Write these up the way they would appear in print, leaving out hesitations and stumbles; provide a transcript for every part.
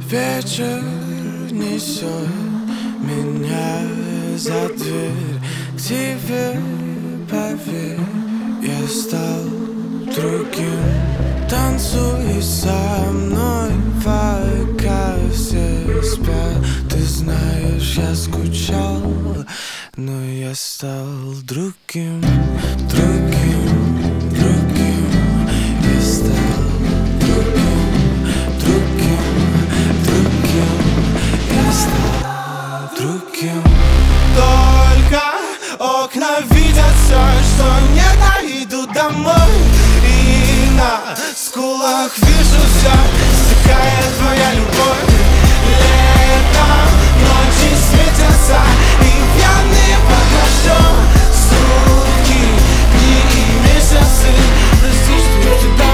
Вечер несет меня за дверь к тебе, поверь, я стал другим. Танцуй со мной, пока все спят. Ты знаешь, я скучал, но я стал другим, другим, другим. Я стал другим, другим, другим. Я стал другим. Только окна видят все, что не дойду домой. И на скулах вижу все, стекает твоя любовь. Летом ночи светятся и пьяные под дождем. Сутки, дни и месяцы. Прости, что я в тебя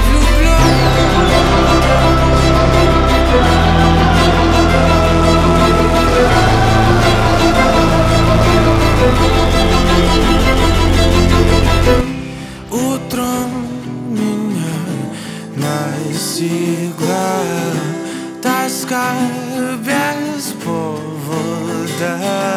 влюблен. Утром меня настигла тоска без повода.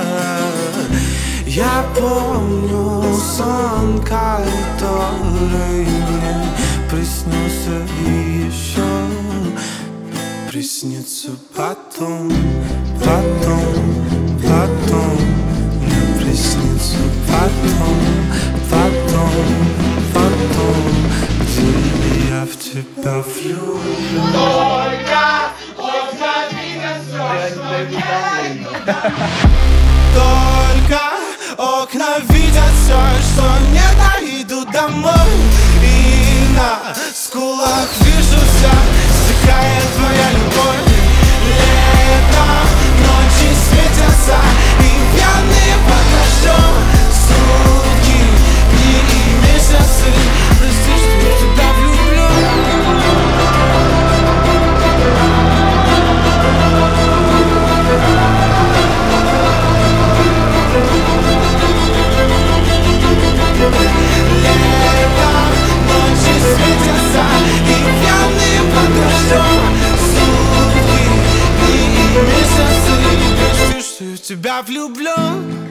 Я помню сон, который мне приснился и еще приснится потом, потом, потом. Мне приснится потом, потом, потом, где я в тебя влюблен. Только окна видят все, что не дойду домой. Только окна видят все, что не дойду домой. И на скулах вижу все, стекает твоя любовь. Летом ночи светятся и пьяные под дождем. Сутки, дни и месяцы. Прости, что я в тебя влюблен. Летом ночи светятся и пьяные под дождем. Сутки, дни и месяцы. Прости, что я в тебя влюблен.